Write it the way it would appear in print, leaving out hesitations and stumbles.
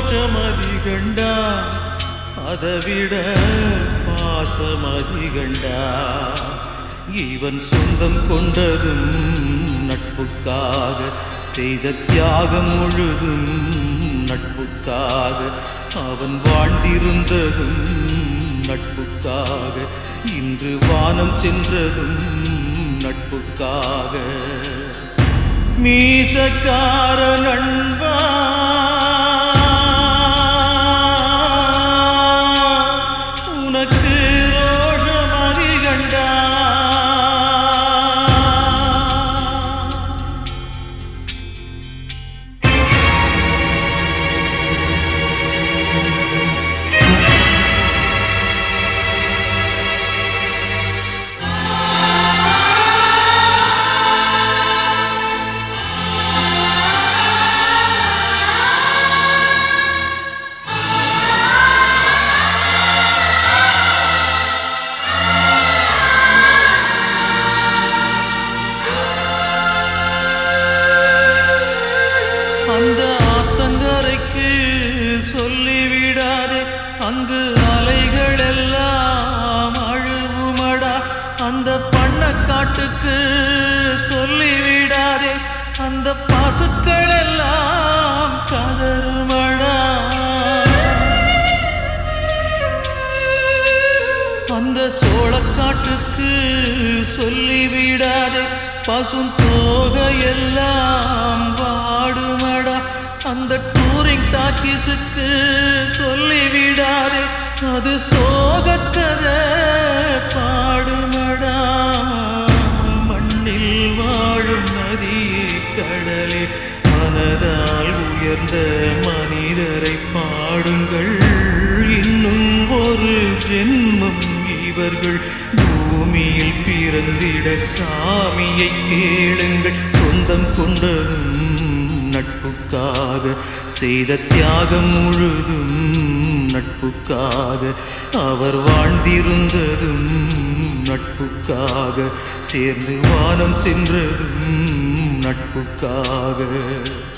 ரோஷமதிகண்டா அதவிட பாசமதிகண்டா இவன் சொந்தம் கொண்டதும் நட்புக்காக செய்த தியாகம் முழுதும் நட்புக்காக அவன் வாழ்ந்திருந்ததும் நட்புக்காக இன்று வானம் சென்றதும் நட்புக்காக மீசக்கார நண்பா உனக்கு ரோஷமதிகண்டா அந்த ஆத்தங்கரைக்கு சொல்லிவிடாதே அங்கு அலைகள் எல்லாம் அழுவுமடா அந்த பண்ணக்காட்டுக்கு சொல்லிவிடாதே அந்த பசுக்கள் எல்லாம் கதறுமடா அந்த சோளக்காட்டுக்கு சொல்லிவிடாதே பசும் தோகையெல்லாம் வாடுமடா அந்த டூரிங் டாக்கீஸுக்கு சொல்லிவிடாதே அது சோகத்ததை பாடுமடா மண்ணில் வாழும் நதியே கடலே மனதால் உயர்ந்த மனிதரை பாடுங்கள் இன்னும் ஒரு ஜென்மம் இவர்கள் பூமியில் பிறந்திட சாமியை கேளுங்கள் சொந்தம் கொண்டதும் நட்புக்காக செய்த தியாகம் முழுதும் நட்புக்காக அவர் வாழ்ந்திருந்ததும் நட்புக்காக சேர்ந்து வானம் சென்றதும் நட்புக்காக